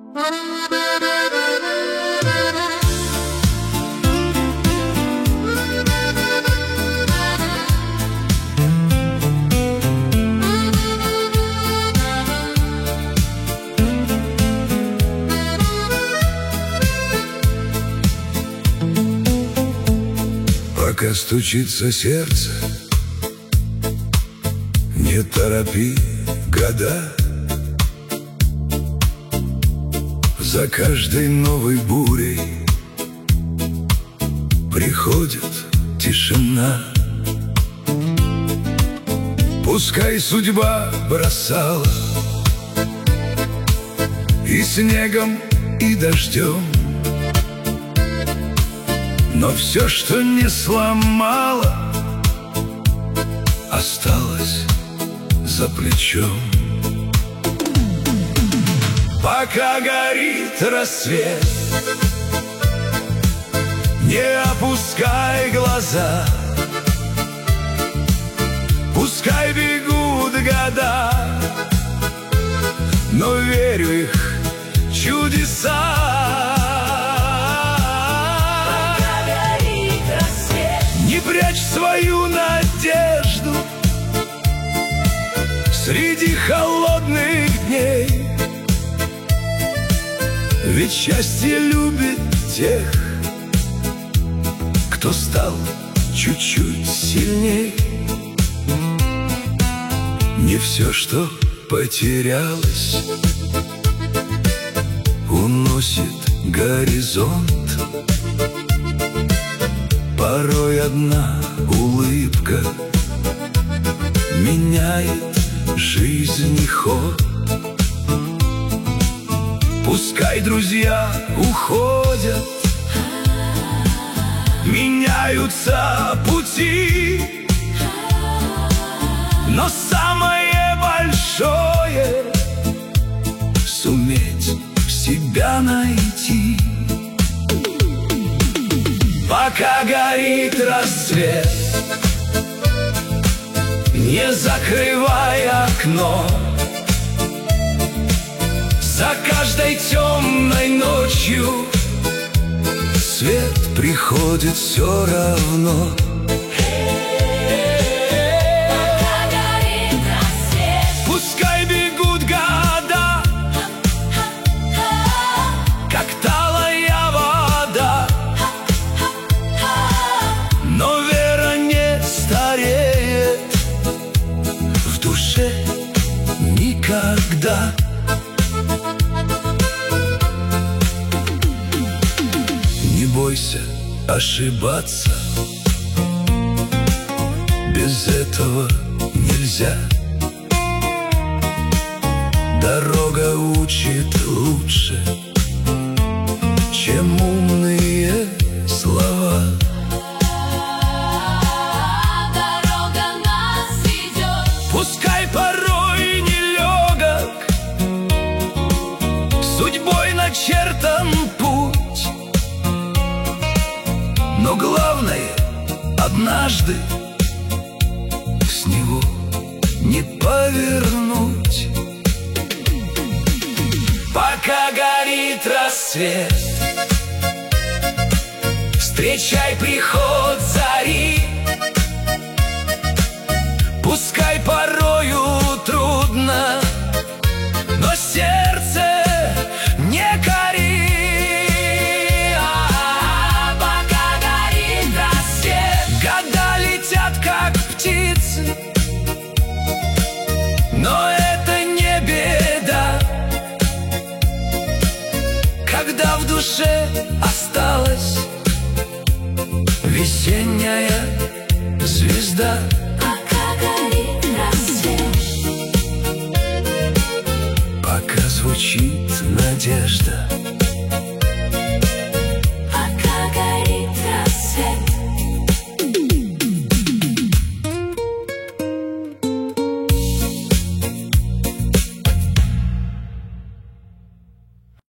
Пока стучится сердце, не торопи года. За каждой новой бурей приходит тишина. Пускай судьба бросала и снегом, и дождем, но все, что не сломало, осталось за плечом. Пока горит рассвет, не опускай глаза. Пускай бегут года, но верю в их чудеса. Не прячь свою надежду среди холодных дней, ведь счастье любит тех, кто стал чуть-чуть сильней. Не все, что потерялось, уносит горизонт. Порой одна улыбка меняет жизни ход. Пускай друзья уходят, меняются пути, но самое большое — суметь себя найти. Пока горит рассвет, не закрывай окно. За каждой темной ночью свет приходит все равно. Пускай бегут года, как талая вода, но вера не стареет в душе никогда. Не бойся ошибаться, без этого нельзя. Дорога учит лучше, чем умные слова. Дорога нас ведет. Пускай порой нелегок судьбой начертан путь, но главное — однажды с него не повернуть. Пока горит рассвет, встречай приход зари. Пускай порою трудно, но сердце не кори. Пока горит рассвет, года летят как птицы, но это не беда, когда в душе осталась весенняя звезда.